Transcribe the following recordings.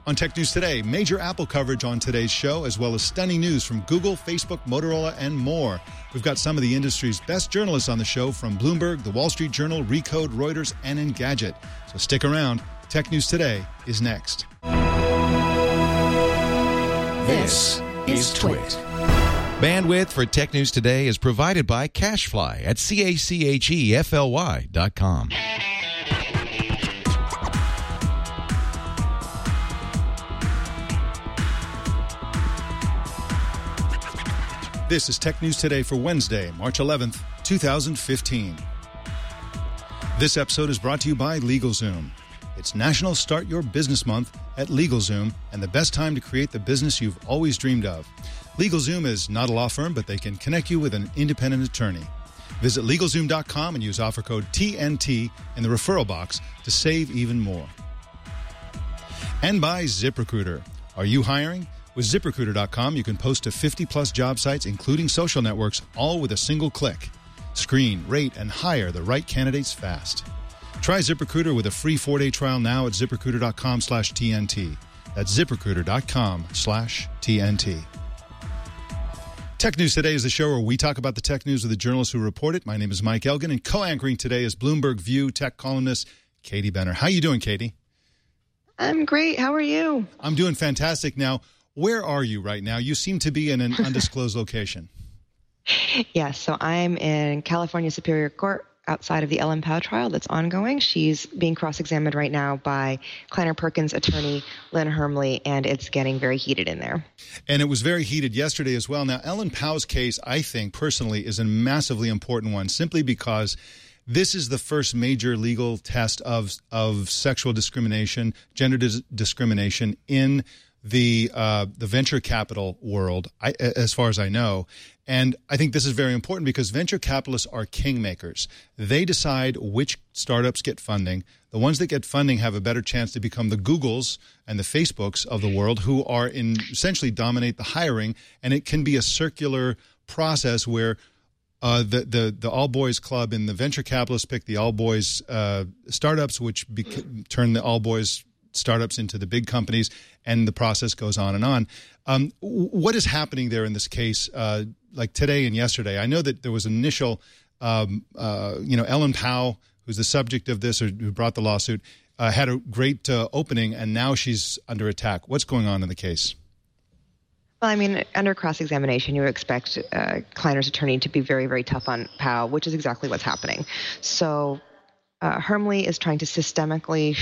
On Tech News Today, major Apple coverage on today's show, as well as stunning news from Google, Facebook, Motorola, and more. We've got some of the industry's best journalists on the show from Bloomberg, The Wall Street Journal, Recode, Reuters, and Engadget. So stick around. Tech News Today is next. This is Twit. Bandwidth for Tech News Today is provided by CacheFly at CACHEFLY.com. This is Tech News Today for Wednesday, March 11th, 2015. This episode is brought to you by LegalZoom. It's National Start Your Business Month at LegalZoom, and the best time to create the business you've always dreamed of. LegalZoom is not a law firm, but they can connect you with an independent attorney. Visit LegalZoom.com and use offer code TNT in the referral box to save even more. And by ZipRecruiter. Are you hiring? With ZipRecruiter.com, you can post to 50-plus job sites, including social networks, all with a single click. Screen, rate, and hire the right candidates fast. Try ZipRecruiter with a free 4-day trial now at ZipRecruiter.com/TNT. That's ZipRecruiter.com/TNT. Tech News Today is the show where we talk about the tech news with the journalists who report it. My name is Mike Elgin, and co-anchoring today is Bloomberg View tech columnist Katie Benner. How you doing, Katie? I'm great. How are you? I'm doing fantastic. Now, where are you right now? You seem to be in an undisclosed location. Yes, so I'm in California Superior Court outside of the Ellen Pao trial that's ongoing. She's being cross-examined right now by Kleiner Perkins attorney Lynn Hermley, and it's getting very heated in there. And it was very heated yesterday as well. Now, Ellen Pao's case, I think, personally, is a massively important one, simply because this is the first major legal test of sexual discrimination, gender discrimination in the venture capital world, as far as I know. And I think this is very important because venture capitalists are kingmakers. They decide which startups get funding. The ones that get funding have a better chance to become the Googles and the Facebooks of the world, who are essentially dominate the hiring. And it can be a circular process where the all-boys club in the venture capitalists pick the all-boys startups, which turn the all-boys startups into the big companies, and the process goes on and on. What is happening there in this case, like today and yesterday? I know that there was initial, Ellen Pao, who's the subject of this, or who brought the lawsuit, had a great opening, and now she's under attack. What's going on in the case? Well, I mean, under cross-examination, you would expect Kleiner's attorney to be very, very tough on Pao, which is exactly what's happening. So Hermley is trying to systematically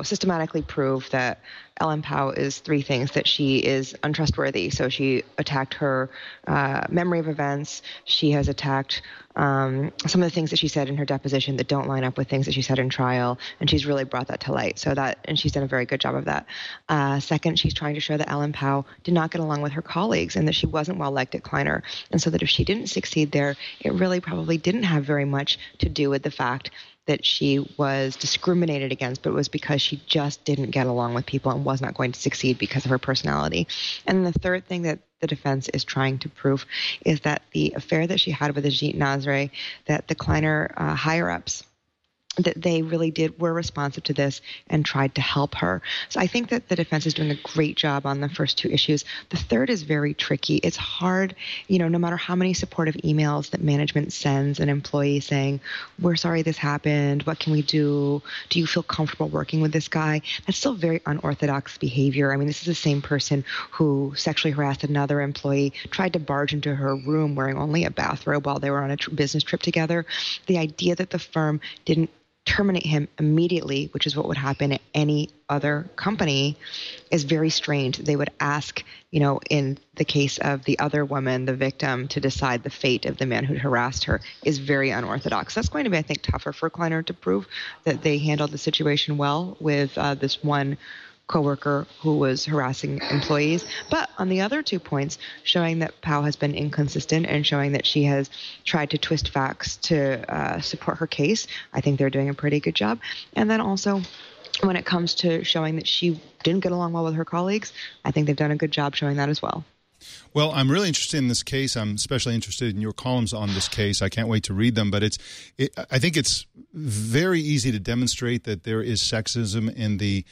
prove that Ellen Pao is three things: that she is untrustworthy. So she attacked her memory of events. She has attacked some of the things that she said in her deposition that don't line up with things that she said in trial, and she's really brought that to light. And she's done a very good job of that. Second, she's trying to show that Ellen Pao did not get along with her colleagues and that she wasn't well liked at Kleiner, and so that if she didn't succeed there, it really probably didn't have very much to do with the fact that she was discriminated against, but it was because she just didn't get along with people and was not going to succeed because of her personality. And the third thing that the defense is trying to prove is that the affair that she had with Ajit Nazare, that the Kleiner higher-ups, that they really were responsive to this and tried to help her. So I think that the defense is doing a great job on the first two issues. The third is very tricky. It's hard, no matter how many supportive emails that management sends an employee saying, "We're sorry this happened. What can we do? Do you feel comfortable working with this guy?" That's still very unorthodox behavior. I mean, this is the same person who sexually harassed another employee, tried to barge into her room wearing only a bathrobe while they were on a business trip together. The idea that the firm didn't terminate him immediately, which is what would happen at any other company, is very strange. They would ask, in the case of the other woman, the victim, to decide the fate of the man who harassed her, is very unorthodox. That's going to be, I think, tougher for Kleiner to prove that they handled the situation well with this one coworker who was harassing employees. But on the other 2 points, showing that Pao has been inconsistent and showing that she has tried to twist facts to support her case, I think they're doing a pretty good job. And then also, when it comes to showing that she didn't get along well with her colleagues, I think they've done a good job showing that as well. Well, I'm really interested in this case. I'm especially interested in your columns on this case. I can't wait to read them. But I think it's very easy to demonstrate that there is sexism in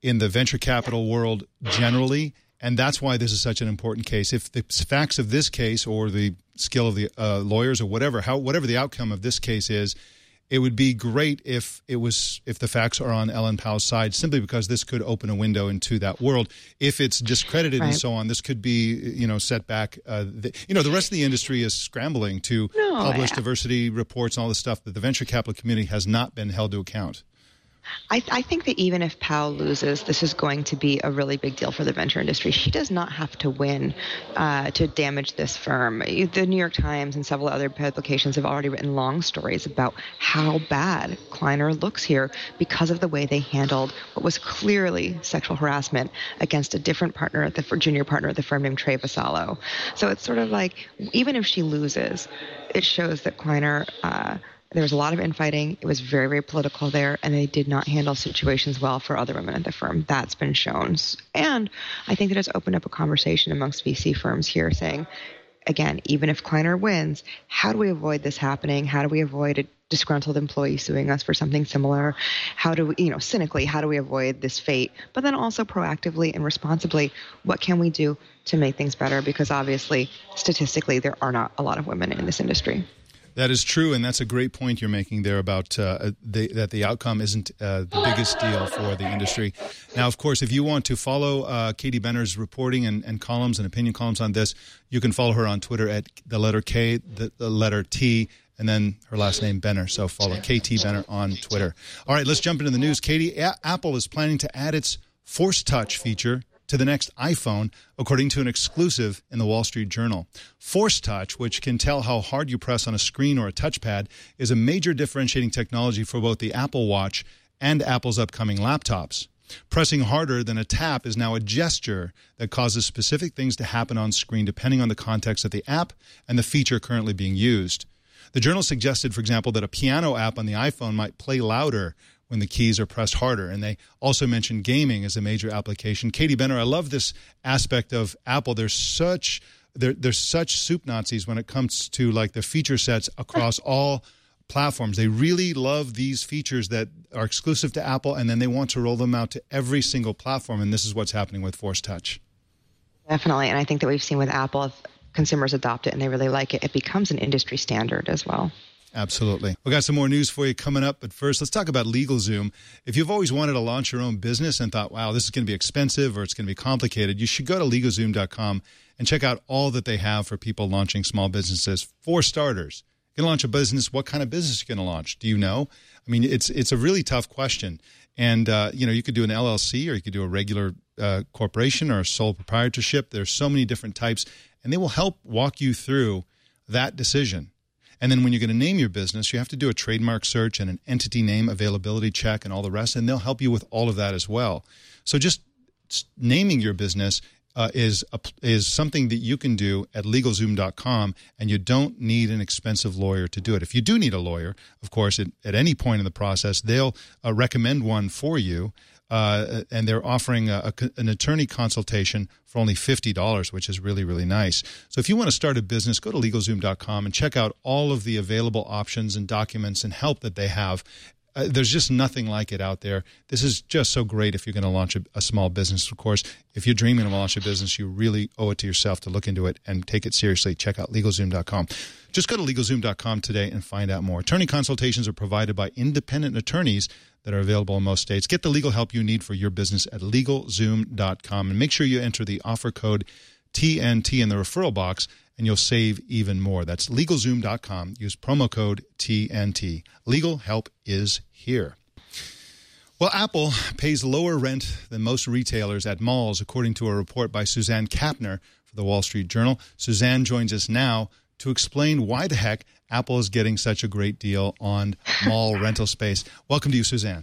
in the venture capital world generally. And that's why this is such an important case. If the facts of this case or the skill of the lawyers or whatever the outcome of this case is, it would be great if the facts are on Ellen Powell's side, simply because this could open a window into that world. If it's discredited and so on, this could be, set back. The rest of the industry is scrambling to publish diversity reports and all this stuff, that the venture capital community has not been held to account. I think that even if Powell loses, this is going to be a really big deal for the venture industry. She does not have to win to damage this firm. The New York Times and several other publications have already written long stories about how bad Kleiner looks here because of the way they handled what was clearly sexual harassment against a different partner, junior partner at the firm named Trey Vassallo. So it's sort of like, even if she loses, it shows that Kleiner there was a lot of infighting. It was very, very political there, and they did not handle situations well for other women at the firm. That's been shown. And I think that it's opened up a conversation amongst VC firms here saying, again, even if Kleiner wins, how do we avoid this happening? How do we avoid a disgruntled employee suing us for something similar? How do we, cynically, how do we avoid this fate? But then also proactively and responsibly, what can we do to make things better? Because obviously, statistically, there are not a lot of women in this industry. That is true, and that's a great point you're making there about that the outcome isn't the biggest deal for the industry. Now, of course, if you want to follow Katie Benner's reporting and columns and opinion columns on this, you can follow her on Twitter at the letter K, the letter T, and then her last name, Benner. So follow KT Benner on Twitter. All right, let's jump into the news. Katie, Apple is planning to add its Force Touch feature to the next iPhone, according to an exclusive in the Wall Street Journal. Force Touch, which can tell how hard you press on a screen or a touchpad, is a major differentiating technology for both the Apple Watch and Apple's upcoming laptops. Pressing harder than a tap is now a gesture that causes specific things to happen on screen depending on the context of the app and the feature currently being used. The journal suggested, for example, that a piano app on the iPhone might play louder when the keys are pressed harder. And they also mentioned gaming as a major application. Katie Benner, I love this aspect of Apple. They're such soup Nazis when it comes to like the feature sets across all platforms. They really love these features that are exclusive to Apple, and then they want to roll them out to every single platform. And this is what's happening with Force Touch. Definitely. And I think that we've seen with Apple, if consumers adopt it and they really like it, it becomes an industry standard as well. Absolutely. We've got some more news for you coming up, but first, let's talk about LegalZoom. If you've always wanted to launch your own business and thought, wow, this is going to be expensive or it's going to be complicated, you should go to LegalZoom.com and check out all that they have for people launching small businesses. For starters, you're going to launch a business. What kind of business are you going to launch? Do you know? I mean, it's a really tough question. And, you could do an LLC, or you could do a regular corporation or a sole proprietorship. There's so many different types, and they will help walk you through that decision. And then when you're going to name your business, you have to do a trademark search and an entity name availability check and all the rest, and they'll help you with all of that as well. So just naming your business is something that you can do at LegalZoom.com, and you don't need an expensive lawyer to do it. If you do need a lawyer, of course, at any point in the process, they'll recommend one for you. And they're offering an attorney consultation for only $50, which is really, really nice. So if you want to start a business, go to LegalZoom.com and check out all of the available options and documents and help that they have. There's just nothing like it out there. This is just so great if you're going to launch a small business. Of course, if you're dreaming of launching a business, you really owe it to yourself to look into it and take it seriously. Check out LegalZoom.com. Just go to LegalZoom.com today and find out more. Attorney consultations are provided by independent attorneys that are available in most states. Get the legal help you need for your business at LegalZoom.com. And make sure you enter the offer code TNT in the referral box, and you'll save even more. That's LegalZoom.com. Use promo code TNT. Legal help is here. Well, Apple pays lower rent than most retailers at malls, according to a report by Suzanne Kapner for the Wall Street Journal. Suzanne joins us now to explain why the heck Apple is getting such a great deal on mall rental space. Welcome to you, Suzanne.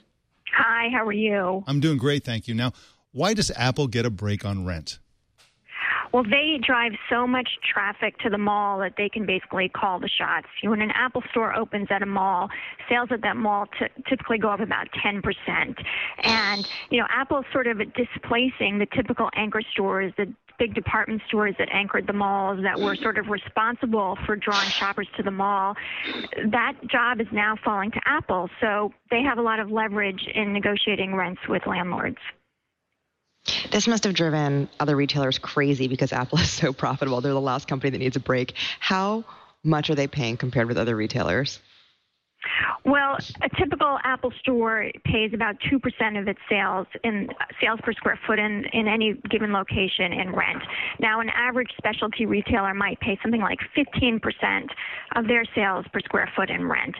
Hi, how are you? I'm doing great, thank you. Now, why does Apple get a break on rent? Well, they drive so much traffic to the mall that they can basically call the shots. When an Apple store opens at a mall, sales at that mall typically go up about 10%. And, Apple's sort of displacing the typical anchor stores, the big department stores that anchored the malls that were sort of responsible for drawing shoppers to the mall. That job is now falling to Apple, so they have a lot of leverage in negotiating rents with landlords. This must have driven other retailers crazy because Apple is so profitable. They're the last company that needs a break. How much are they paying compared with other retailers? Well, a typical Apple store pays about 2% of its sales in sales per square foot in any given location in rent. Now, an average specialty retailer might pay something like 15% of their sales per square foot in rent.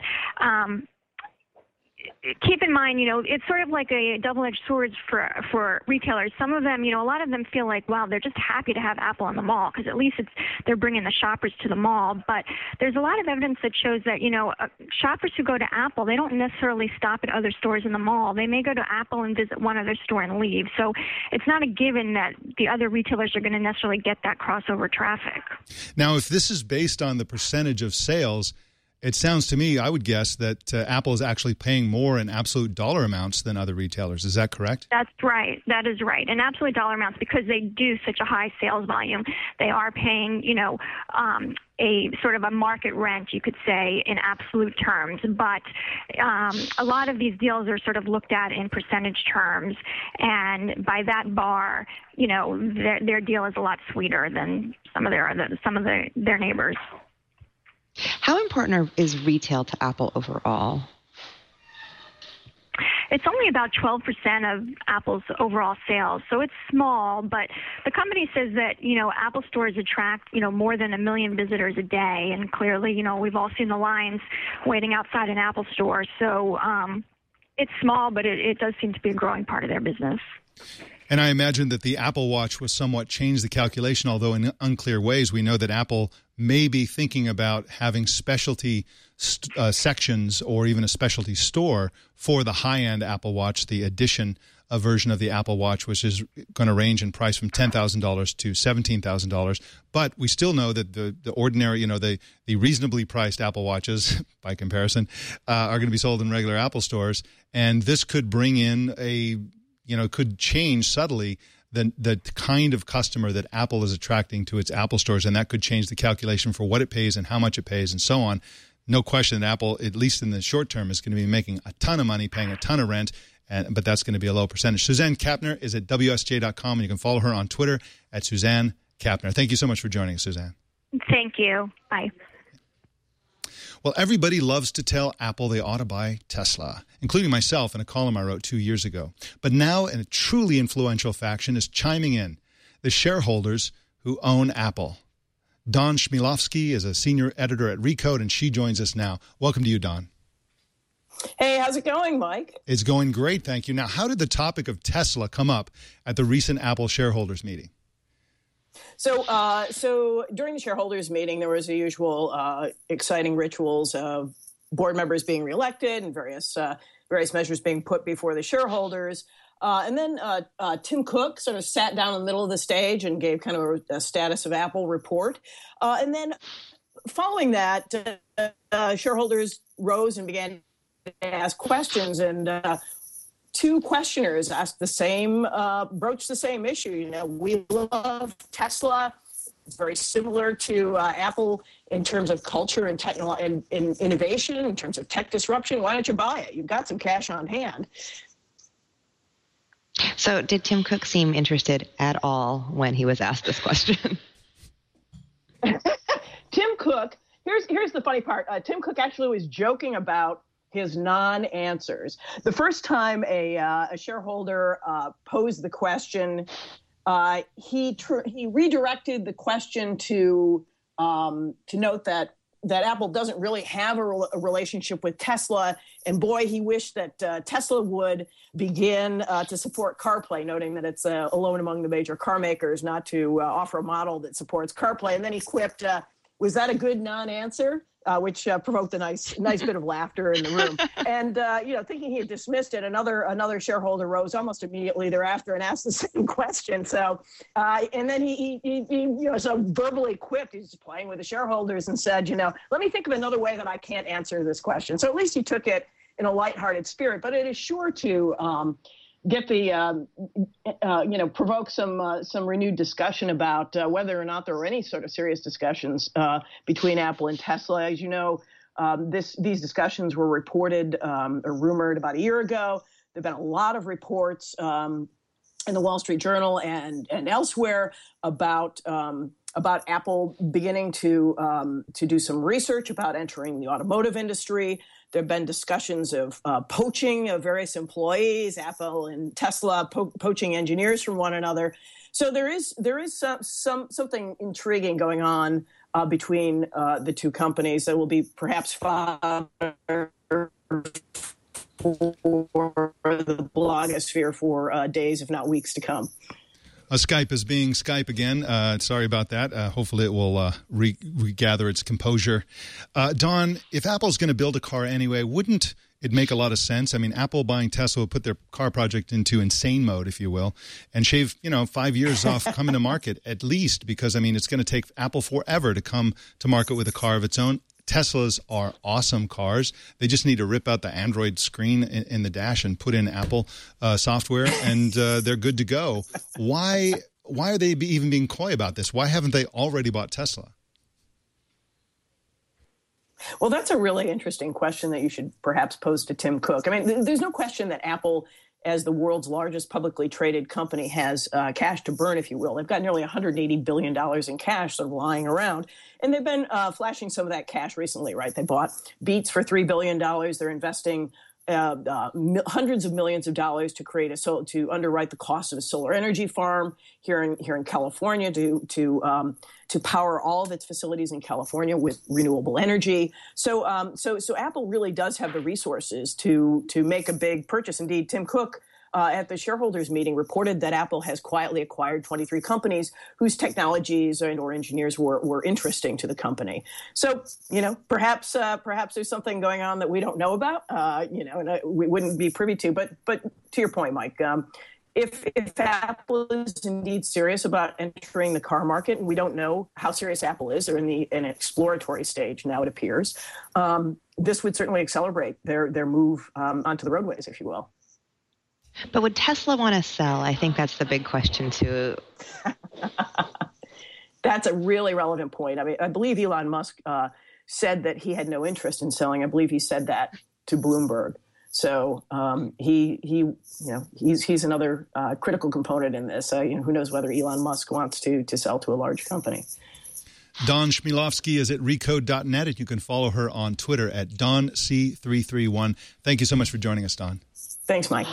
Keep in mind, it's sort of like a double-edged sword for retailers. Some of them, a lot of them feel like, wow, they're just happy to have Apple in the mall because at least they're bringing the shoppers to the mall. But there's a lot of evidence that shows that, shoppers who go to Apple, they don't necessarily stop at other stores in the mall. They may go to Apple and visit one other store and leave. So it's not a given that the other retailers are going to necessarily get that crossover traffic. Now, if this is based on the percentage of sales, it sounds to me, I would guess, that Apple is actually paying more in absolute dollar amounts than other retailers. Is that correct? That's right. That is right. In absolute dollar amounts, because they do such a high sales volume, they are paying, a sort of a market rent, you could say, in absolute terms. But a lot of these deals are sort of looked at in percentage terms. And by that bar, their deal is a lot sweeter than some of their neighbors. How important is retail to Apple overall? It's only about 12% of Apple's overall sales, so it's small, but the company says that, Apple stores attract, more than 1 million visitors a day, and clearly, we've all seen the lines waiting outside an Apple store, so it's small, but it does seem to be a growing part of their business. And I imagine that the Apple Watch was somewhat changed the calculation, although in unclear ways. We know that Apple may be thinking about having specialty sections or even a specialty store for the high-end Apple Watch, the edition version of the Apple Watch, which is going to range in price from $10,000 to $17,000. But we still know that the ordinary, the reasonably priced Apple Watches, by comparison, are going to be sold in regular Apple stores. And this could bring in could change subtly the kind of customer that Apple is attracting to its Apple stores, and that could change the calculation for what it pays and how much it pays and so on. No question that Apple, at least in the short term, is going to be making a ton of money, paying a ton of rent, but that's going to be a low percentage. Suzanne Kapner is at WSJ.com, and you can follow her on Twitter at Suzanne Kapner. Thank you so much for joining us, Suzanne. Thank you. Bye. Well, everybody loves to tell Apple they ought to buy Tesla, including myself in a column I wrote 2 years ago. But now a truly influential faction is chiming in, the shareholders who own Apple. Dawn Chmielowski is a senior editor at Recode, and she joins us now. Welcome to you, Dawn. Hey, how's it going, Mike? It's going great, thank you. Now, how did the topic of Tesla come up at the recent Apple shareholders meeting? So during the shareholders meeting, there was the usual exciting rituals of board members being reelected and various measures being put before the shareholders. And then Tim Cook sort of sat down in the middle of the stage and gave kind of a status of Apple report. And then following that, shareholders rose and began to ask questions, and two questioners asked broached the same issue. We love Tesla. It's very similar to Apple in terms of culture and and innovation, in terms of tech disruption. Why don't you buy it? You've got some cash on hand. So did Tim Cook seem interested at all when he was asked this question? Tim Cook, here's the funny part. Tim Cook actually was joking about his non-answers. The first time a shareholder posed the question, he redirected the question to note that Apple doesn't really have a relationship with Tesla, and boy, he wished that Tesla would begin to support CarPlay, noting that it's alone among the major car makers not to offer a model that supports CarPlay. And then he quipped, "Was that a good non-answer?" Which provoked a nice bit of laughter in the room. And thinking he had dismissed it, another shareholder rose almost immediately thereafter and asked the same question. So, and then he so verbally quipped. He's playing with the shareholders and said, "Let me think of another way that I can't answer this question." So at least he took it in a lighthearted spirit, but it is sure to get the provoke some renewed discussion about whether or not there were any sort of serious discussions between Apple and Tesla. As you know, these discussions were reported or rumored about a year ago. There've been a lot of reports in the Wall Street Journal and elsewhere about Apple beginning to do some research about entering the automotive industry. There have been discussions of poaching of various employees, Apple and Tesla poaching engineers from one another. So there is something intriguing going on between the two companies that will be perhaps fodder for the blogosphere for days, if not weeks, to come. Skype is being Skype again. Sorry about that. Hopefully it will regather its composure. Don, if Apple's going to build a car anyway, wouldn't it make a lot of sense? I mean, Apple buying Tesla would put their car project into insane mode, if you will, and shave, 5 years off coming to market at least, because, I mean, it's going to take Apple forever to come to market with a car of its own. Teslas are awesome cars. They just need to rip out the Android screen in the dash and put in Apple software, and they're good to go. Why are they even being coy about this? Why haven't they already bought Tesla? Well, that's a really interesting question that you should perhaps pose to Tim Cook. I mean, there's no question that Apple, as the world's largest publicly traded company, has cash to burn, if you will. They've got nearly $180 billion in cash sort of lying around. And they've been flashing some of that cash recently, right? They bought Beats for $3 billion. They're investing hundreds of millions of dollars to underwrite the cost of a solar energy farm here in California to power all of its facilities in California with renewable energy. So Apple really does have the resources to make a big purchase. Indeed, Tim Cook at the shareholders meeting reported that Apple has quietly acquired 23 companies whose technologies or engineers were interesting to the company. So, perhaps there's something going on that we don't know about, and we wouldn't be privy to. But to your point, Mike, if Apple is indeed serious about entering the car market, and we don't know how serious Apple is, they're in an exploratory stage now, it appears, this would certainly accelerate their move onto the roadways, if you will. But would Tesla want to sell? I think that's the big question, too. That's a really relevant point. I mean, I believe Elon Musk said that he had no interest in selling. I believe he said that to Bloomberg. So he's another critical component in this. Who knows whether Elon Musk wants to sell to a large company. Dawn Chmielowski is at Recode.net, and you can follow her on Twitter at DawnC331. Thank you so much for joining us, Dawn. Thanks, Mike.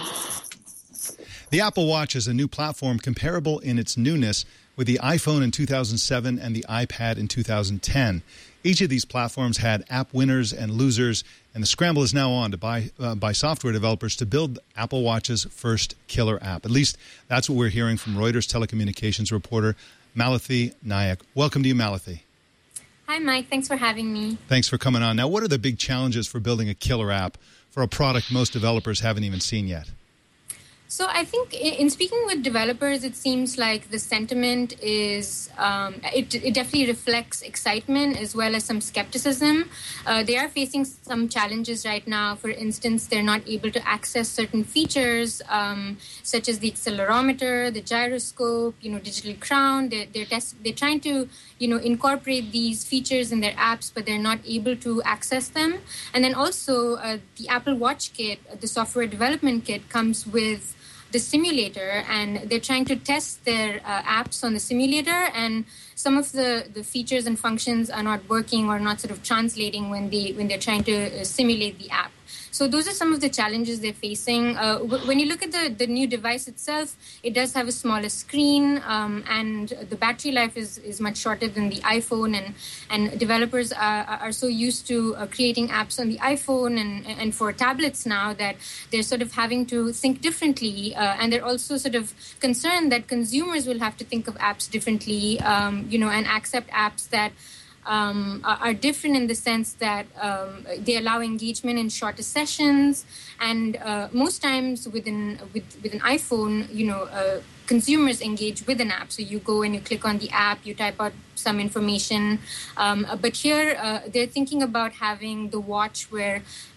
The Apple Watch is a new platform comparable in its newness with the iPhone in 2007 and the iPad in 2010. Each of these platforms had app winners and losers, and the scramble is now on to by software developers to build Apple Watch's first killer app. At least that's what we're hearing from Reuters telecommunications reporter Malathi Nayak. Welcome to you, Malathi. Hi, Mike. Thanks for having me. Thanks for coming on. Now, what are the big challenges for building a killer app for a product most developers haven't even seen yet? So I think in speaking with developers, it seems like the sentiment is, it definitely reflects excitement as well as some skepticism. They are facing some challenges right now. For instance, they're not able to access certain features such as the accelerometer, the gyroscope, digital crown. They're trying to, incorporate these features in their apps, but they're not able to access them. And then also the Apple Watch Kit, the software development kit, comes with the simulator, and they're trying to test their apps on the simulator, and some of the features and functions are not working or not sort of translating when they're trying to simulate the app. So those are some of the challenges they're facing. When you look at the new device itself, it does have a smaller screen, and the battery life is much shorter than the iPhone. And developers are so used to creating apps on the iPhone and for tablets now that they're sort of having to think differently. And they're also sort of concerned that consumers will have to think of apps differently, and accept apps that are different in the sense that they allow engagement in shorter sessions, and most times with an iPhone, consumers engage with an app. So you go and you click on the app, you type out some information, but here they're thinking about having the watch where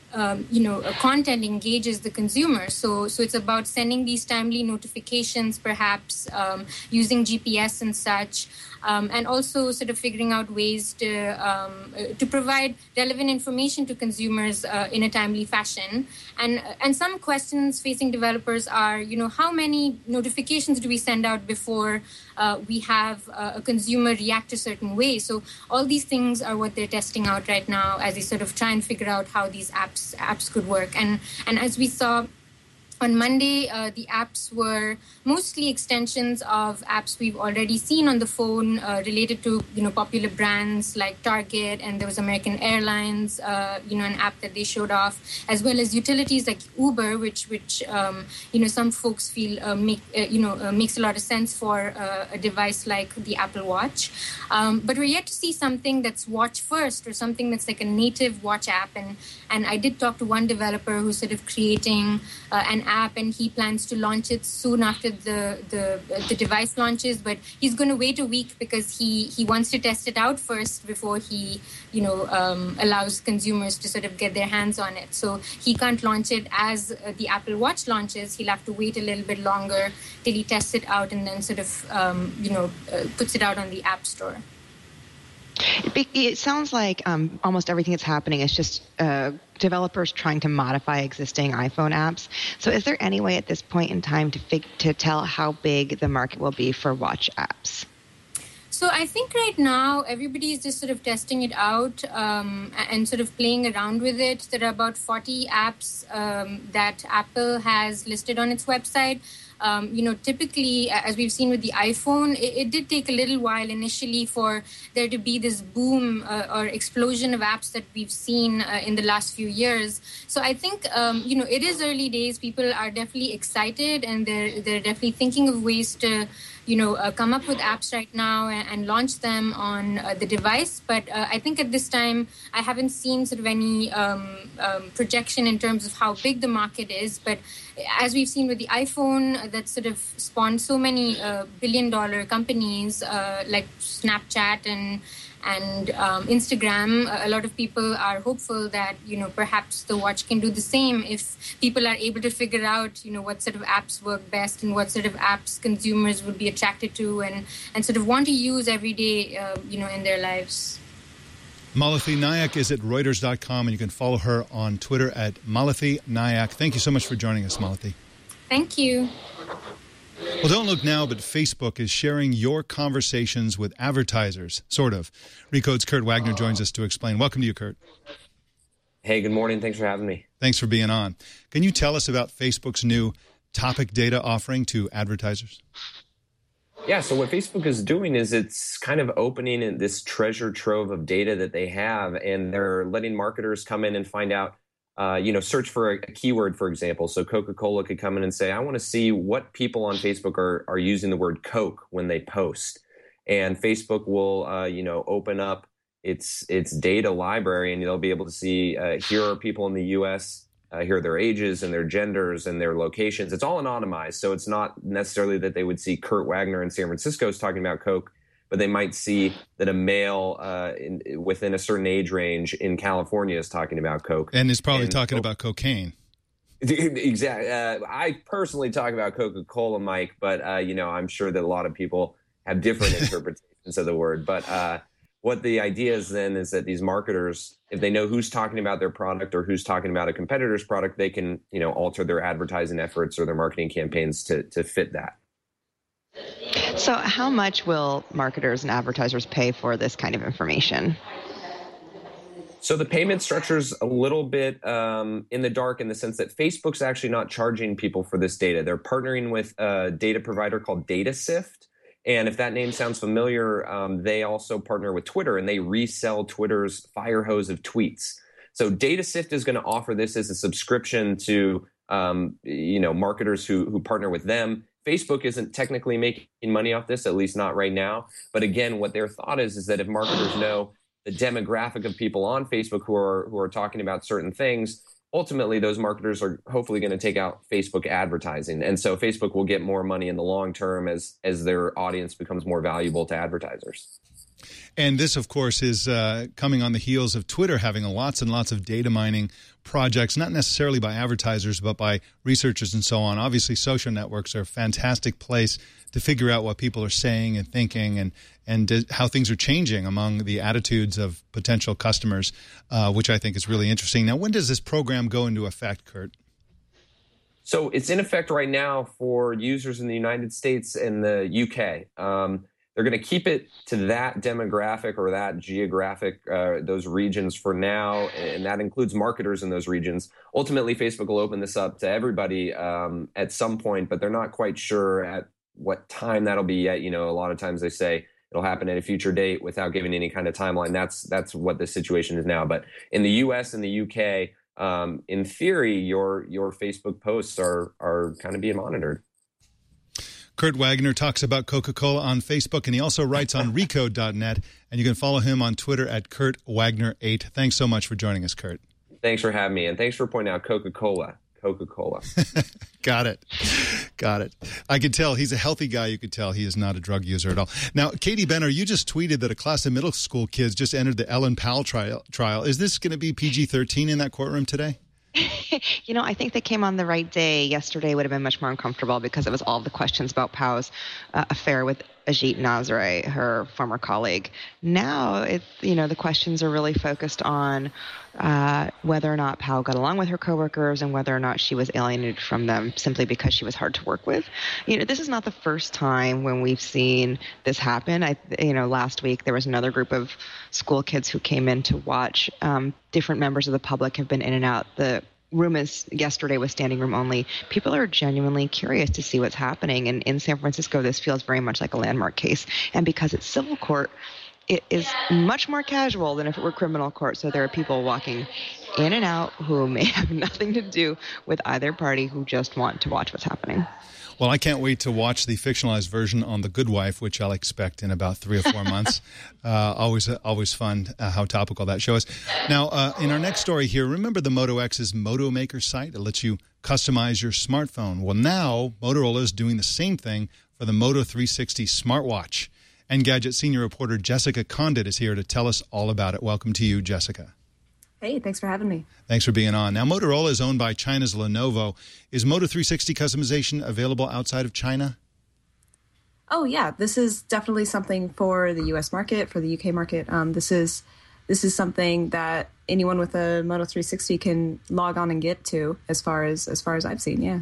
content engages the consumer. So it's about sending these timely notifications, perhaps using GPS and such, and also sort of figuring out ways to provide relevant information to consumers in a timely fashion. And some questions facing developers are, how many notifications do we send out before we have a consumer react a certain way? So all these things are what they're testing out right now as they sort of try and figure out how these apps could work. And as we saw on Monday, the apps were mostly extensions of apps we've already seen on the phone related to, popular brands like Target, and there was American Airlines, an app that they showed off, as well as utilities like Uber, which some folks feel makes a lot of sense for a device like the Apple Watch. But we're yet to see something that's watch first or something that's like a native watch app. And I did talk to one developer who's sort of creating an app, and he plans to launch it soon after the device launches, but he's going to wait a week because he wants to test it out first before he allows consumers to sort of get their hands on it. So he can't launch it as the Apple Watch launches. He'll have to wait a little bit longer till he tests it out and then sort of puts it out on the App Store. It sounds like almost everything that's happening is just developers trying to modify existing iPhone apps. So is there any way at this point in time to tell how big the market will be for watch apps? So I think right now everybody is just sort of testing it out and sort of playing around with it. There are about 40 apps that Apple has listed on its website. Typically, as we've seen with the iPhone, it did take a little while initially for there to be this boom or explosion of apps that we've seen in the last few years. So I think, it is early days. People are definitely excited, and they're definitely thinking of ways to come up with apps right now and launch them on the device. But I think at this time, I haven't seen sort of any projection in terms of how big the market is. But as we've seen with the iPhone, that sort of spawned so many billion-dollar companies like Snapchat and Instagram. A lot of people are hopeful that, perhaps the watch can do the same if people are able to figure out, what sort of apps work best and what sort of apps consumers would be attracted to and sort of want to use every day, in their lives. Malathi Nayak is at Reuters.com, and you can follow her on Twitter at Malathi Nayak. Thank you so much for joining us, Malathi. Thank you. Well, don't look now, but Facebook is sharing your conversations with advertisers, sort of. Recode's Kurt Wagner joins us to explain. Welcome to you, Kurt. Hey, good morning. Thanks for having me. Thanks for being on. Can you tell us about Facebook's new topic data offering to advertisers? Yeah, so what Facebook is doing is it's kind of opening this treasure trove of data that they have, and they're letting marketers come in and find out, search for a keyword, for example. So Coca-Cola could come in and say, I want to see what people on Facebook are using the word Coke when they post. And Facebook will, open up its data library, and you'll be able to see, here are people in the U.S., here are their ages and their genders and their locations. It's all anonymized, so it's not necessarily that they would see Kurt Wagner in San Francisco is talking about Coke, but they might see that a male within a certain age range in California is talking about Coke. And is probably talking about cocaine. Exactly. I personally talk about Coca-Cola, Mike, but, I'm sure that a lot of people have different interpretations of the word. But what the idea is then is that these marketers, if they know who's talking about their product or who's talking about a competitor's product, they can, alter their advertising efforts or their marketing campaigns to fit that. So how much will marketers and advertisers pay for this kind of information? So the payment structure is a little bit in the dark in the sense that Facebook's actually not charging people for this data. They're partnering with a data provider called DataSift. And if that name sounds familiar, they also partner with Twitter, and they resell Twitter's fire hose of tweets. So DataSift is going to offer this as a subscription to, marketers who partner with them. Facebook isn't technically making money off this, at least not right now. But again, what their thought is that if marketers know the demographic of people on Facebook who are talking about certain things, ultimately, those marketers are hopefully going to take out Facebook advertising. And so Facebook will get more money in the long term as their audience becomes more valuable to advertisers. And this, of course, is coming on the heels of Twitter having lots and lots of data mining projects, not necessarily by advertisers, but by researchers and so on. Obviously, social networks are a fantastic place to figure out what people are saying and thinking and how things are changing among the attitudes of potential customers, which I think is really interesting. Now, when does this program go into effect, Kurt? So it's in effect right now for users in the United States and the UK. They're going to keep it to that demographic or that geographic, those regions for now, and that includes marketers in those regions. Ultimately, Facebook will open this up to everybody at some point, but they're not quite sure at what time that'll be yet. You know, a lot of times they say it'll happen at a future date without giving any kind of timeline. That's what the situation is now. But in the US and the UK, in theory, your Facebook posts are kind of being monitored. Kurt Wagner talks about Coca-Cola on Facebook, and he also writes on Recode.net, and you can follow him on Twitter at KurtWagner8. Thanks so much for joining us, Kurt. Thanks for having me, and thanks for pointing out Coca-Cola. Got it. I could tell he's a healthy guy. You could tell he is not a drug user at all. Now, Katie Benner, you just tweeted that a class of middle school kids just entered the Ellen Powell trial. Is this going to be PG-13 in that courtroom today? You know, I think they came on the right day. Yesterday would have been much more uncomfortable because it was all the questions about Powell's affair with Ajit Nazare, her former colleague. Now, the questions are really focused on whether or not Powell got along with her coworkers and whether or not she was alienated from them simply because she was hard to work with. You know, this is not the first time when we've seen this happen. Last week there was another group of school kids who came in to watch. Different members of the public have been in and out. The room yesterday was standing room only. People are genuinely curious to see what's happening. And in San Francisco, this feels very much like a landmark case. And because it's civil court, it is much more casual than if it were criminal court. So there are people walking in and out who may have nothing to do with either party, who just want to watch what's happening. Well, I can't wait to watch the fictionalized version on The Good Wife, which I'll expect in about 3 or 4 months. Always fun how topical that show is. Now, in our next story here, remember the Moto X's Moto Maker site? It lets you customize your smartphone. Well, now Motorola is doing the same thing for the Moto 360 smartwatch. Engadget senior reporter Jessica Condit is here to tell us all about it. Welcome to you, Jessica. Hey, thanks for having me. Thanks for being on. Now, Motorola is owned by China's Lenovo. Is Moto 360 customization available outside of China? Oh, yeah. This is definitely something for the U.S. market, for the U.K. market. This is something that anyone with a Moto 360 can log on and get to, as far as I've seen. Yeah.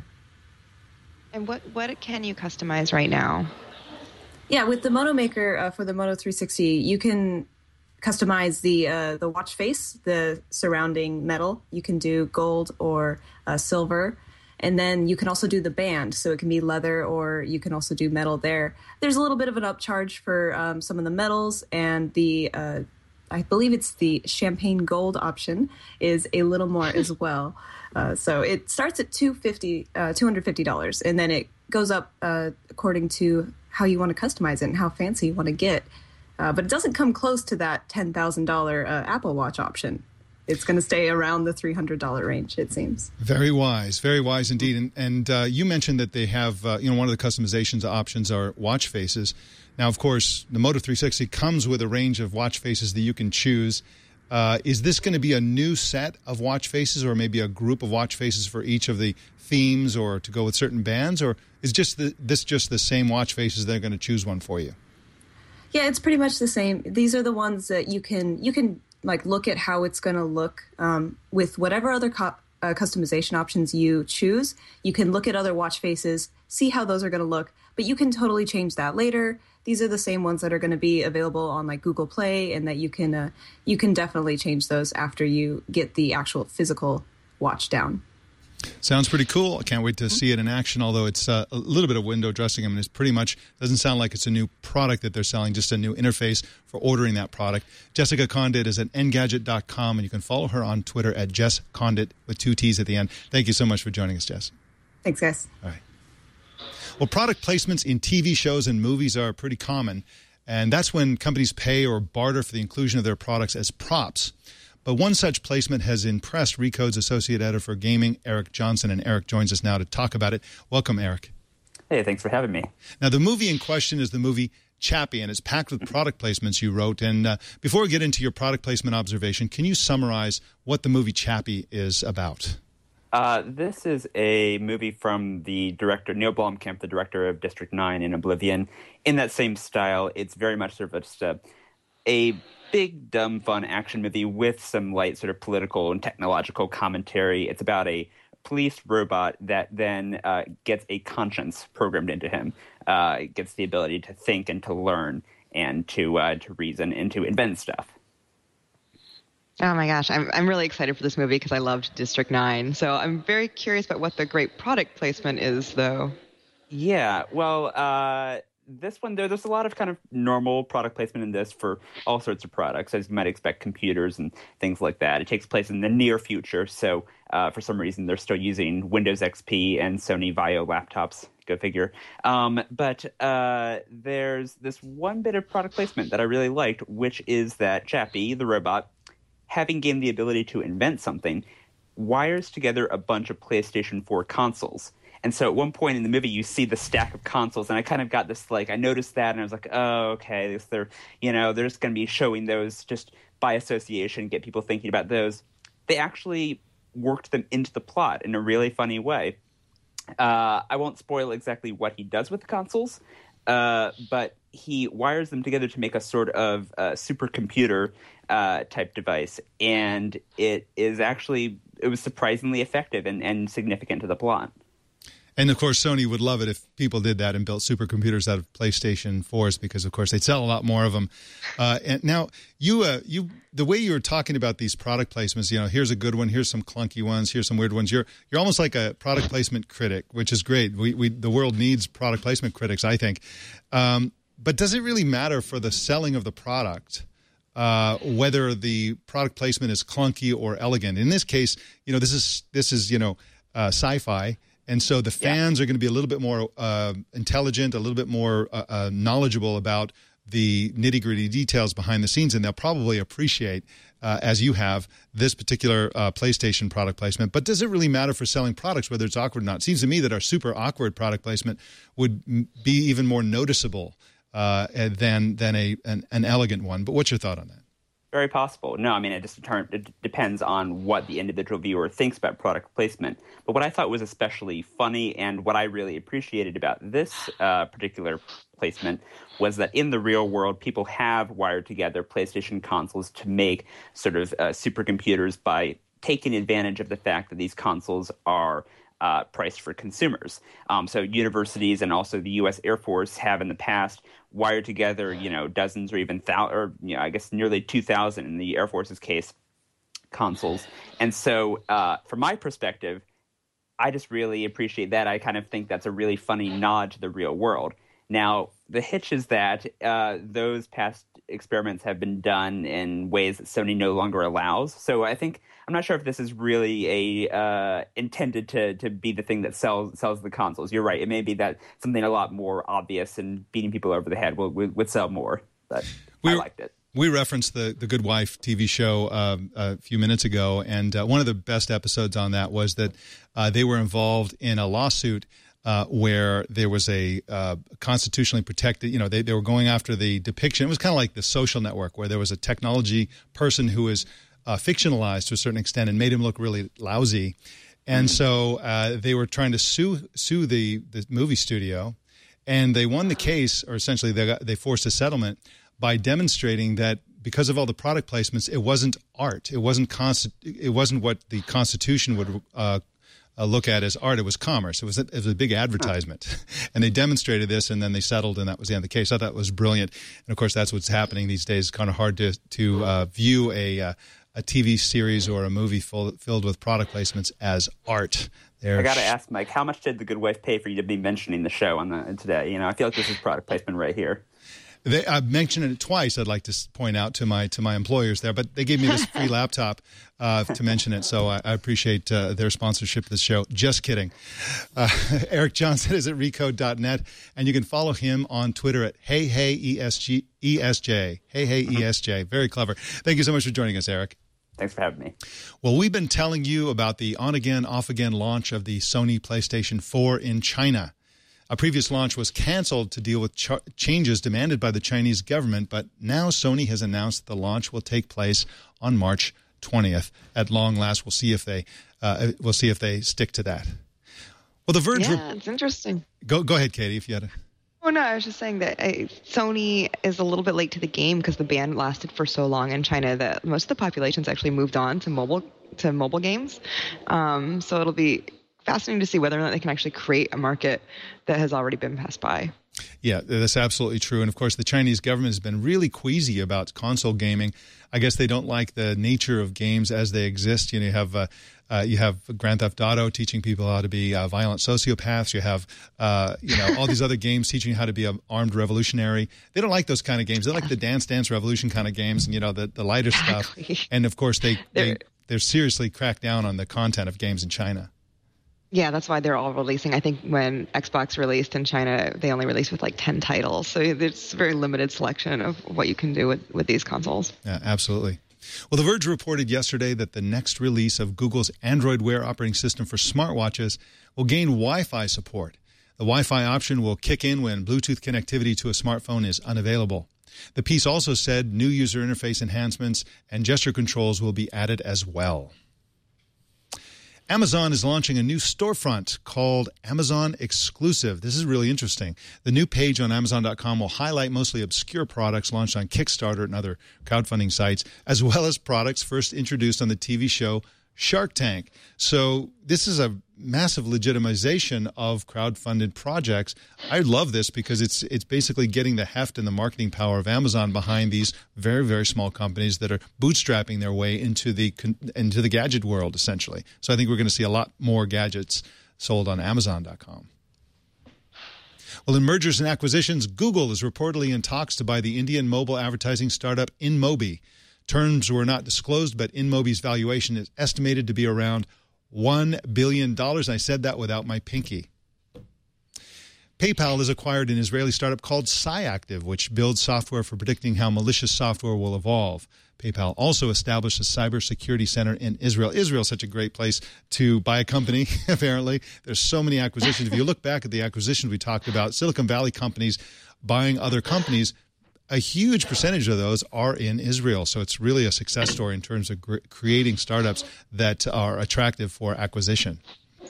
And what can you customize right now? Yeah, with the Moto Maker for the Moto 360, you can customize the watch face, the surrounding metal. You can do gold or silver. And then you can also do the band, so it can be leather, or you can also do metal there. There's a little bit of an upcharge for some of the metals, and the I believe it's the champagne gold option is a little more as well. So it starts at $250, and then it goes up according to how you want to customize it and how fancy you want to get. But it doesn't come close to that $10,000 Apple Watch option. It's going to stay around the $300 range, it seems. Very wise indeed. And you mentioned that they have, one of the customizations options are watch faces. Now, of course, the Moto 360 comes with a range of watch faces that you can choose. Is this going to be a new set of watch faces, or maybe a group of watch faces for each of the themes, or to go with certain bands, or is this just the same watch faces? They're going to choose one for you? Yeah, it's pretty much the same. These are the ones that you can like look at how it's going to look with whatever other customization options you choose. You can look at other watch faces, see how those are going to look, but you can totally change that later. These are the same ones that are going to be available on like Google Play, and that you can definitely change those after you get the actual physical watch down. Sounds pretty cool. I can't wait to see it in action, although it's a little bit of window dressing. I mean, it's pretty much doesn't sound like it's a new product that they're selling, just a new interface for ordering that product. Jessica Condit is at Engadget.com, and you can follow her on Twitter at Jess Condit with 2 T's at the end. Thank you so much for joining us, Jess. Thanks, guys. All right. Well, product placements in TV shows and movies are pretty common, and that's when companies pay or barter for the inclusion of their products as props. But one such placement has impressed Recode's associate editor for gaming, Eric Johnson, and Eric joins us now to talk about it. Welcome, Eric. Hey, thanks for having me. Now, the movie in question is the movie Chappie, and it's packed with product placements you wrote. And before we get into your product placement observation, can you summarize what the movie Chappie is about? This is a movie from the director, Neil Blomkamp, the director of District 9 and Oblivion. In that same style, it's very much sort of just a big, dumb, fun action movie with some light sort of political and technological commentary. It's about a police robot that then gets a conscience programmed into him, gets the ability to think and to learn and to reason and to invent stuff. Oh my gosh, I'm really excited for this movie because I loved District 9. So I'm very curious about what the great product placement is, though. Yeah, well, this one, there's a lot of kind of normal product placement in this for all sorts of products, as you might expect, computers and things like that. It takes place in the near future, so for some reason they're still using Windows XP and Sony Vaio laptops. Go figure. But there's this one bit of product placement that I really liked, which is that Chappie, the robot, having gained the ability to invent something, wires together a bunch of PlayStation 4 consoles. And so at one point in the movie, you see the stack of consoles, and I kind of got this, I noticed that, and I was like, oh, okay, they're just going to be showing those just by association, get people thinking about those. They actually worked them into the plot in a really funny way. I won't spoil exactly what he does with the consoles, but he wires them together to make a sort of supercomputer type device, and it was surprisingly effective and significant to the plot. And, of course, Sony would love it if people did that and built supercomputers out of PlayStation 4s because, of course, they'd sell a lot more of them. And now, the way you were talking about these product placements, here's a good one, here's some clunky ones, here's some weird ones. You're almost like a product placement critic, which is great. The world needs product placement critics, I think. But does it really matter for the selling of the product whether the product placement is clunky or elegant? In this case, this is sci-fi. And so the fans are going to be a little bit more intelligent, a little bit more knowledgeable about the nitty-gritty details behind the scenes, and they'll probably appreciate, as you have, this particular PlayStation product placement. But does it really matter for selling products, whether it's awkward or not? It seems to me that our super awkward product placement would be even more noticeable than an elegant one. But what's your thought on that? Very possible. No, I mean, it depends on what the individual viewer thinks about product placement. But what I thought was especially funny and what I really appreciated about this particular placement was that in the real world, people have wired together PlayStation consoles to make sort of supercomputers by taking advantage of the fact that these consoles are priced for consumers. So universities and also the U.S. Air Force have in the past wired together, dozens or even I guess nearly 2,000 in the Air Force's case, consoles. And so from my perspective, I just really appreciate that. I kind of think that's a really funny nod to the real world. Now, the hitch is that those past experiments have been done in ways that Sony no longer allows. So I'm not sure if this is really intended to be the thing that sells the consoles. You're right. It may be that something a lot more obvious and beating people over the head would sell more. But I liked it. We referenced the Good Wife TV show a few minutes ago, and one of the best episodes on that was that they were involved in a lawsuit where there was a constitutionally protected, they were going after the depiction. It was kind of like The Social Network, where there was a technology person who was fictionalized to a certain extent and made him look really lousy. And so they were trying to sue the movie studio, and they won the case, or essentially they forced a settlement by demonstrating that because of all the product placements, it wasn't art. It wasn't what the Constitution would look at as art. It was commerce. It was a big advertisement. And they demonstrated this, and then they settled, and that was the end of the case. I thought it was brilliant. And, of course, that's what's happening these days. It's kind of hard to view a TV series or a movie filled with product placements as art. I got to ask, Mike, how much did The Good Wife pay for you to be mentioning the show today? I feel like this is product placement right here. I've mentioned it twice. I'd like to point out to my employers there, but they gave me this free laptop to mention it, so I appreciate their sponsorship of the show. Just kidding. Eric Johnson is at recode.net, and you can follow him on Twitter at HeyHeyESJ. HeyHeyESJ. Very clever. Thank you so much for joining us, Eric. Thanks for having me. Well, we've been telling you about the on-again, off-again launch of the Sony PlayStation 4 in China. A previous launch was canceled to deal with changes demanded by the Chinese government, but now Sony has announced that the launch will take place on March 20th. At long last, we'll see if they stick to that. Well, The Verge. Yeah, it's interesting. Go ahead, Katie, if you had a. Oh, no, I was just saying that Sony is a little bit late to the game because the ban lasted for so long in China that most of the population's actually moved on to mobile games. So it'll be fascinating to see whether or not they can actually create a market that has already been passed by. Yeah, that's absolutely true. And, of course, the Chinese government has been really queasy about console gaming. I guess they don't like the nature of games as they exist. You know, you have Grand Theft Auto teaching people how to be violent sociopaths. You have, all these other games teaching you how to be an armed revolutionary. They don't like those kind of games. They like the Dance Revolution kind of games and, the lighter stuff. And, of course, they're seriously cracked down on the content of games in China. Yeah, that's why they're all releasing. I think when Xbox released in China, they only released with like 10 titles. So there's a very limited selection of what you can do with these consoles. Yeah, absolutely. Well, The Verge reported yesterday that the next release of Google's Android Wear operating system for smartwatches will gain Wi-Fi support. The Wi-Fi option will kick in when Bluetooth connectivity to a smartphone is unavailable. The piece also said new user interface enhancements and gesture controls will be added as well. Amazon is launching a new storefront called Amazon Exclusive. This is really interesting. The new page on Amazon.com will highlight mostly obscure products launched on Kickstarter and other crowdfunding sites, as well as products first introduced on the TV show Shark Tank. So this is a massive legitimization of crowdfunded projects. I love this because it's basically getting the heft and the marketing power of Amazon behind these very, very small companies that are bootstrapping their way into the gadget world, essentially. So I think we're going to see a lot more gadgets sold on Amazon.com. Well, in mergers and acquisitions, Google is reportedly in talks to buy the Indian mobile advertising startup InMobi. Terms were not disclosed, but InMobi's valuation is estimated to be around $1 billion. I said that without my pinky. PayPal has acquired an Israeli startup called Cyactiv, which builds software for predicting how malicious software will evolve. PayPal also established a cybersecurity center in Israel. Israel is such a great place to buy a company, apparently. There's so many acquisitions. If you look back at the acquisitions we talked about, Silicon Valley companies buying other companies, a huge percentage of those are in Israel. So it's really a success story in terms of creating startups that are attractive for acquisition.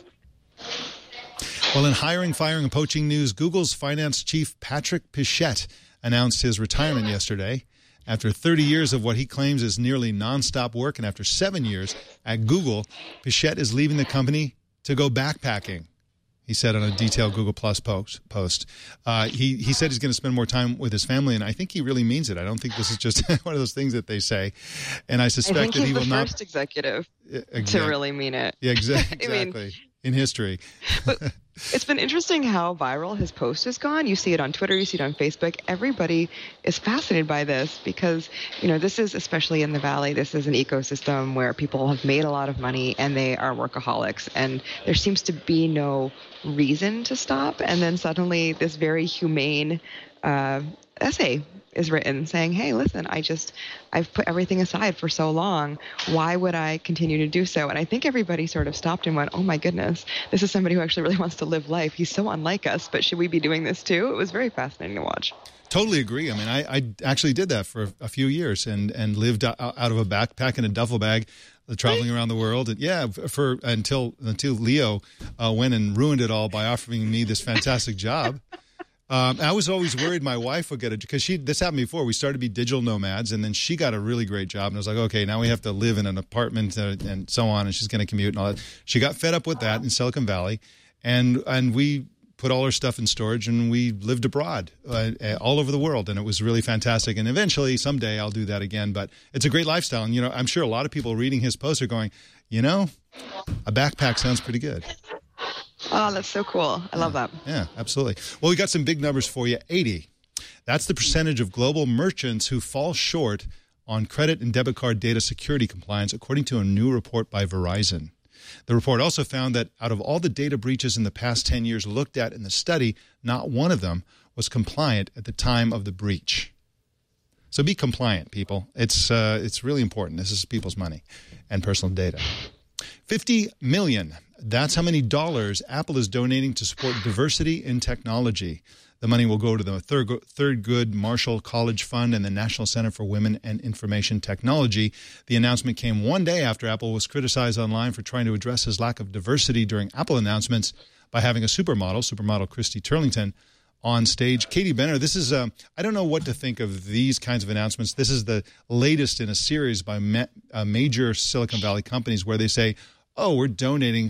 Well, in hiring, firing, and poaching news, Google's finance chief Patrick Pichette announced his retirement yesterday. After 30 years of what he claims is nearly nonstop work, and after 7 years at Google, Pichette is leaving the company to go backpacking. He said on a detailed Google Plus post. He said he's going to spend more time with his family, and I think he really means it. I don't think this is just one of those things that they say. And I suspect that he will not. He's the first executive to really mean it. Yeah, exactly. In history. But it's been interesting how viral his post has gone. You see it on Twitter, you see it on Facebook. Everybody is fascinated by this because, this is, especially in the Valley, this is an ecosystem where people have made a lot of money and they are workaholics. And there seems to be no reason to stop. And then suddenly this very humane essay is written saying, hey, listen, I've put everything aside for so long. Why would I continue to do so? And I think everybody sort of stopped and went, oh my goodness, this is somebody who actually really wants to live life. He's so unlike us, but should we be doing this too? It was very fascinating to watch. Totally agree. I mean, I actually did that for a few years and lived out of a backpack in a duffel bag, traveling around the world. And until Leo went and ruined it all by offering me this fantastic job. I was always worried my wife would get it because this happened before. We started to be digital nomads, and then she got a really great job. And I was like, okay, now we have to live in an apartment and so on, and she's going to commute and all that. She got fed up with that in Silicon Valley, and we put all our stuff in storage, and we lived abroad all over the world, and it was really fantastic. And eventually, someday, I'll do that again. But it's a great lifestyle, and I'm sure a lot of people reading his post are going, a backpack sounds pretty good. Oh, that's so cool. I love that. Yeah, absolutely. Well, we got some big numbers for you. 80. That's the percentage of global merchants who fall short on credit and debit card data security compliance, according to a new report by Verizon. The report also found that out of all the data breaches in the past 10 years looked at in the study, not one of them was compliant at the time of the breach. So be compliant, people. It's really important. This is people's money and personal data. $50 million. That's how many dollars Apple is donating to support diversity in technology. The money will go to the Thurgood Marshall College Fund and the National Center for Women and Information Technology. The announcement came one day after Apple was criticized online for trying to address his lack of diversity during Apple announcements by having a supermodel Christy Turlington, on stage. Katie Benner, this is, I don't know what to think of these kinds of announcements. This is the latest in a series by major Silicon Valley companies where they say, oh, we're donating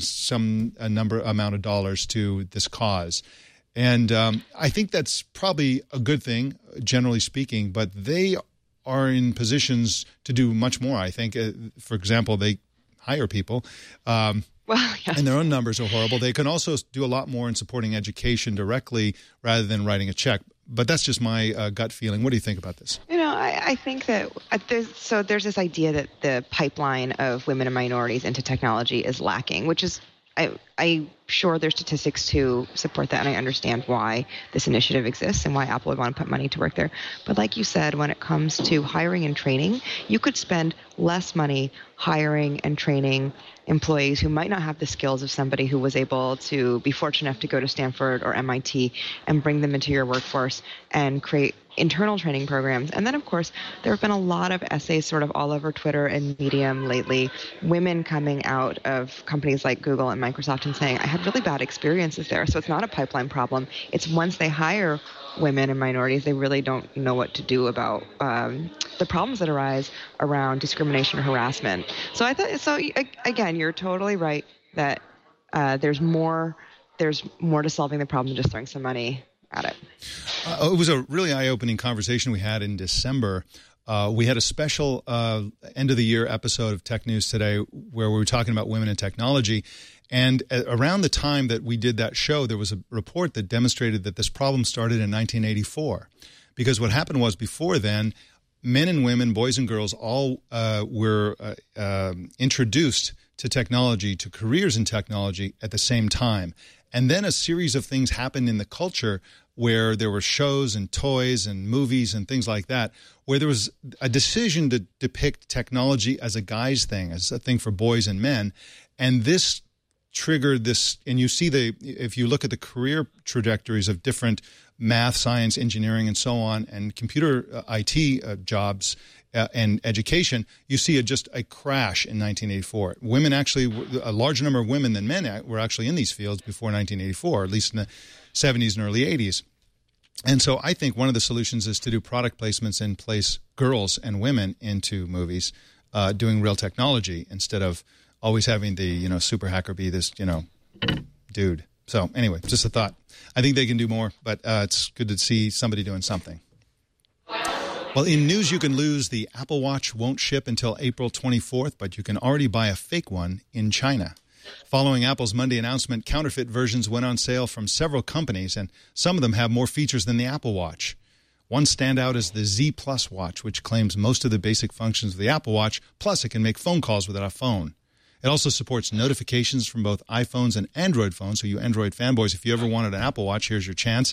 amount of dollars to this cause. And I think that's probably a good thing, generally speaking, but they are in positions to do much more, I think. For example, they hire people. And their own numbers are horrible. They can also do a lot more in supporting education directly rather than writing a check. But that's just my gut feeling. What do you think about this? I think that there's this idea that the pipeline of women and minorities into technology is lacking, which is I'm sure there's statistics to support that, and I understand why this initiative exists and why Apple would want to put money to work there. But like you said, when it comes to hiring and training, you could spend less money hiring and training employees who might not have the skills of somebody who was able to be fortunate enough to go to Stanford or MIT and bring them into your workforce and create internal training programs. And then, of course, there have been a lot of essays sort of all over Twitter and Medium lately, women coming out of companies like Google and Microsoft and saying, I had really bad experiences there. So it's not a pipeline problem. It's once they hire women and minorities, they really don't know what to do about the problems that arise around discrimination or harassment. So again, you're totally right that there's more to solving the problem than just throwing some money at it. It was a really eye-opening conversation we had in December. We had a special end-of-the-year episode of Tech News Today where we were talking about women in technology. And around the time that we did that show, there was a report that demonstrated that this problem started in 1984. Because what happened was before then, men and women, boys and girls, all were introduced to technology, to careers in technology at the same time. And then a series of things happened in the culture where there were shows and toys and movies and things like that, where there was a decision to depict technology as a guy's thing, as a thing for boys and men. And this triggered this, and you see if you look at the career trajectories of different math, science, engineering, and so on, and computer IT jobs and education, you see just a crash in 1984. Women actually, a larger number of women than men were actually in these fields before 1984, at least in the 70s and early 80s. And so I think one of the solutions is to do product placements and place girls and women into movies doing real technology instead of always having the, super hacker be this, dude. So anyway, just a thought. I think they can do more, but it's good to see somebody doing something. Well, in news you can lose, the Apple Watch won't ship until April 24th, but you can already buy a fake one in China. Following Apple's Monday announcement, counterfeit versions went on sale from several companies, and some of them have more features than the Apple Watch. One standout is the Z Plus watch, which claims most of the basic functions of the Apple Watch, plus it can make phone calls without a phone. It also supports notifications from both iPhones and Android phones, so you Android fanboys, if you ever wanted an Apple Watch, here's your chance.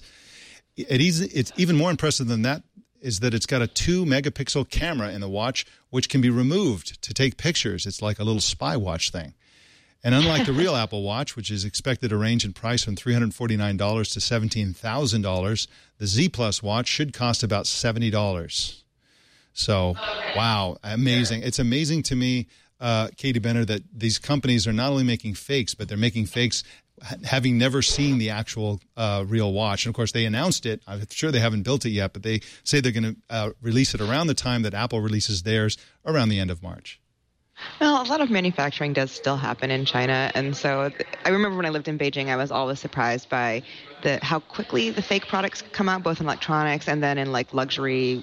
It's even more impressive than that is that it's got a 2-megapixel camera in the watch, which can be removed to take pictures. It's like a little spy watch thing. And unlike the real Apple Watch, which is expected to range in price from $349 to $17,000, the Z Plus watch should cost about $70. So, wow, amazing. It's amazing to me, Katie Benner, that these companies are not only making fakes, but they're making fakes having never seen the actual real watch. And, of course, they announced it. I'm sure they haven't built it yet, but they say they're going to release it around the time that Apple releases theirs, around the end of March. Well, a lot of manufacturing does still happen in China. And so I remember when I lived in Beijing, I was always surprised by how quickly the fake products come out, both in electronics and then in like luxury,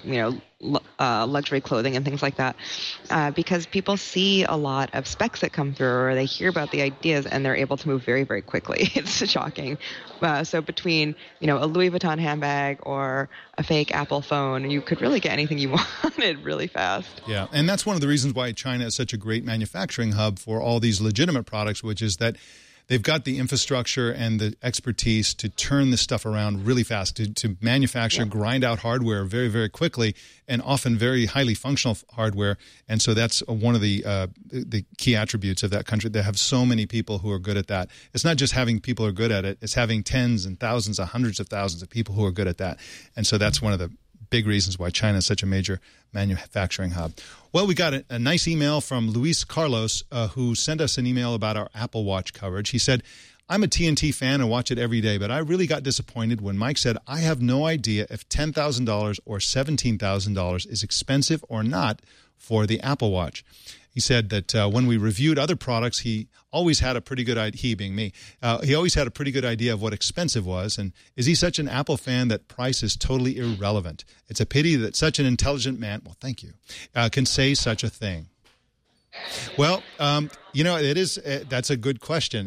luxury clothing and things like that, because people see a lot of specs that come through or they hear about the ideas and they're able to move very, very quickly. It's shocking. So between, a Louis Vuitton handbag or a fake Apple phone, you could really get anything you wanted really fast. Yeah, and that's one of the reasons why China is such a great manufacturing hub for all these legitimate products, which is that they've got the infrastructure and the expertise to turn this stuff around really fast, to manufacture, grind out hardware very, very quickly, and often very highly functional hardware. And so that's one of the key attributes of that country. They have so many people who are good at that. It's not just having people who are good at it. It's having tens and thousands and hundreds of thousands of people who are good at that. And so that's one of the big reasons why China is such a major manufacturing hub. Well, we got a nice email from Luis Carlos, who sent us an email about our Apple Watch coverage. He said, I'm a TNT fan and watch it every day, but I really got disappointed when Mike said, I have no idea if $10,000 or $17,000 is expensive or not for the Apple Watch. He said that when we reviewed other products, he always had a pretty good idea, he being me, he always had a pretty good idea of what expensive was. And is he such an Apple fan that price is totally irrelevant? It's a pity that such an intelligent man, well, thank you, can say such a thing. Well, it is. That's a good question.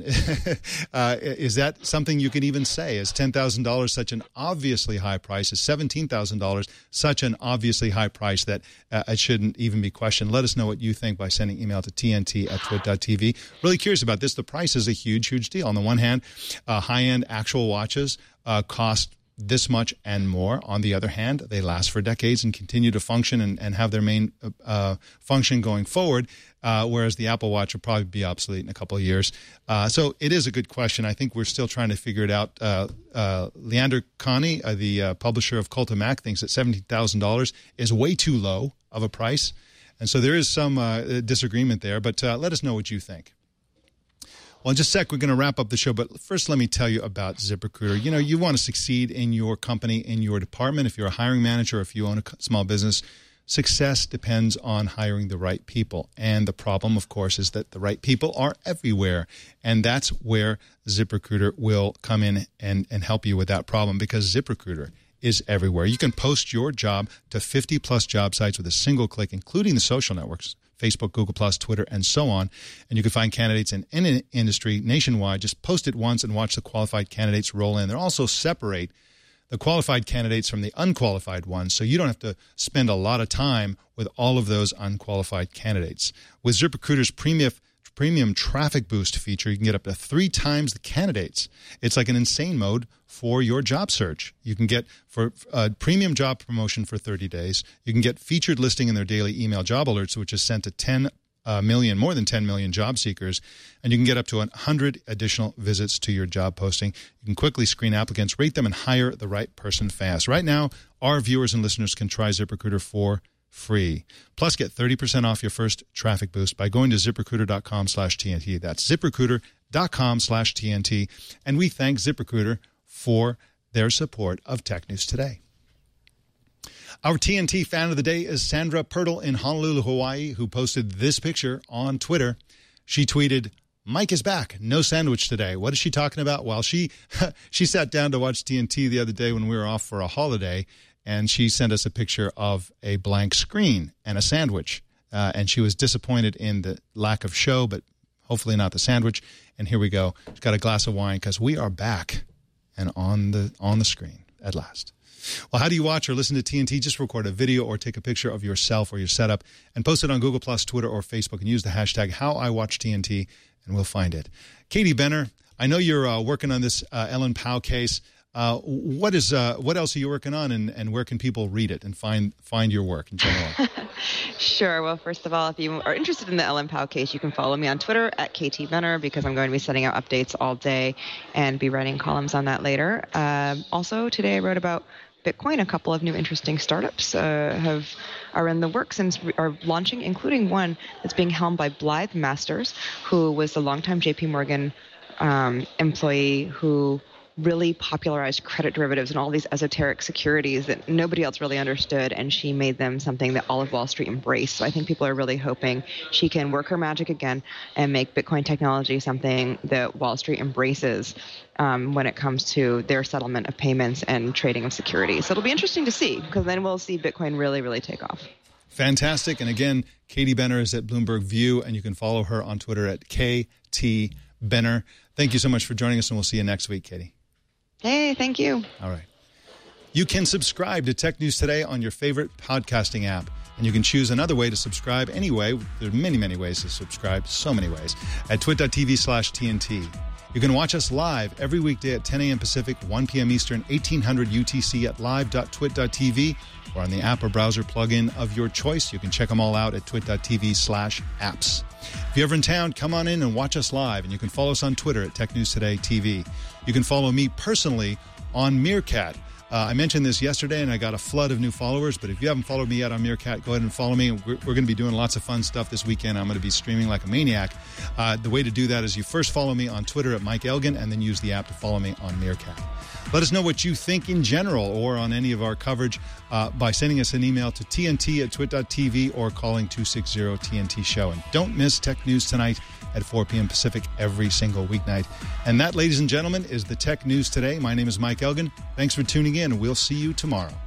Is that something you can even say? Is $10,000 such an obviously high price? Is $17,000 such an obviously high price that it shouldn't even be questioned? Let us know what you think by sending email to tnt@twit.tv. Really curious about this. The price is a huge, huge deal. On the one hand, high-end actual watches cost this much and more. On the other hand, they last for decades and continue to function and have their main function going forward, whereas the Apple Watch will probably be obsolete in a couple of years. So it is a good question. I think we're still trying to figure it out. Leander Connie, the publisher of Cult of Mac, thinks that $17,000 is way too low of a price. And so there is some disagreement there, but let us know what you think. Well, in just a sec, we're going to wrap up the show, but first let me tell you about ZipRecruiter. You know, you want to succeed in your company, in your department. If you're a hiring manager, if you own a small business, success depends on hiring the right people. And the problem, of course, is that the right people are everywhere. And that's where ZipRecruiter will come in and help you with that problem, because ZipRecruiter is everywhere. You can post your job to 50-plus job sites with a single click, including the social networks, Facebook, Google+, Twitter, and so on. And you can find candidates in any industry nationwide. Just post it once and watch the qualified candidates roll in. They'll also separate the qualified candidates from the unqualified ones, so you don't have to spend a lot of time with all of those unqualified candidates. With ZipRecruiter's premium traffic boost feature, you can get up to 3 times the candidates. It's like an insane mode for your job search. You can get for a premium job promotion for 30 days. You can get featured listing in their daily email job alerts, which is sent to more than 10 million job seekers. And you can get up to 100 additional visits to your job posting. You can quickly screen applicants, rate them, and hire the right person fast. Right now, our viewers and listeners can try ZipRecruiter for free. Plus, get 30% off your first traffic boost by going to ZipRecruiter.com/TNT. That's ZipRecruiter.com/TNT. And we thank ZipRecruiter for their support of Tech News Today. Our TNT fan of the day is Sandra Pirtle in Honolulu, Hawaii, who posted this picture on Twitter. She tweeted, "Mike is back. No sandwich today." What is she talking about? Well, she sat down to watch TNT the other day when we were off for a holiday, and she sent us a picture of a blank screen and a sandwich. And she was disappointed in the lack of show, but hopefully not the sandwich. And here we go. She's got a glass of wine because we are back and on the screen at last. Well, how do you watch or listen to TNT? Just record a video or take a picture of yourself or your setup and post it on Google+, Twitter, or Facebook, and use the hashtag HowIWatchTNT, and we'll find it. Katie Benner, I know you're working on this Ellen Pao case. What else are you working on, and where can people read it and find your work in general? Sure. Well, first of all, if you are interested in the Ellen Pao case, you can follow me on Twitter @KTBenner, because I'm going to be sending out updates all day and be writing columns on that later. Also, today I wrote about Bitcoin. A couple of new interesting startups are in the works and are launching, including one that's being helmed by Blythe Masters, who was a longtime JP Morgan employee who really popularized credit derivatives and all these esoteric securities that nobody else really understood, and she made them something that all of Wall Street embraced. So I think people are really hoping she can work her magic again and make Bitcoin technology something that Wall Street embraces when it comes to their settlement of payments and trading of securities. So it'll be interesting to see, because then we'll see Bitcoin really, really take off. Fantastic. And again, Katie Benner is at Bloomberg View, and you can follow her on Twitter at KTBenner. Thank you so much for joining us, and we'll see you next week, Katie. Hey, thank you. All right. You can subscribe to Tech News Today on your favorite podcasting app, and you can choose another way to subscribe anyway. There are many, many ways to subscribe, so many ways, at twit.tv/TNT. You can watch us live every weekday at 10 a.m. Pacific, 1 p.m. Eastern, 1800 UTC at live.twit.tv or on the app or browser plugin of your choice. You can check them all out at twit.tv/apps. If you're ever in town, come on in and watch us live, and you can follow us on Twitter at Tech News Today TV. You can follow me personally on Meerkat. I mentioned this yesterday, and I got a flood of new followers, but if you haven't followed me yet on Meerkat, go ahead and follow me. We're going to be doing lots of fun stuff this weekend. I'm going to be streaming like a maniac. The way to do that is you first follow me on Twitter at Mike Elgin, and then use the app to follow me on Meerkat. Let us know what you think in general or on any of our coverage by sending us an email to tnt@twit.tv or calling 260-TNT-SHOW. And don't miss Tech News Tonight at 4 p.m. Pacific every single weeknight. And that, ladies and gentlemen, is the Tech News Today. My name is Mike Elgin. Thanks for tuning in, and we'll see you tomorrow.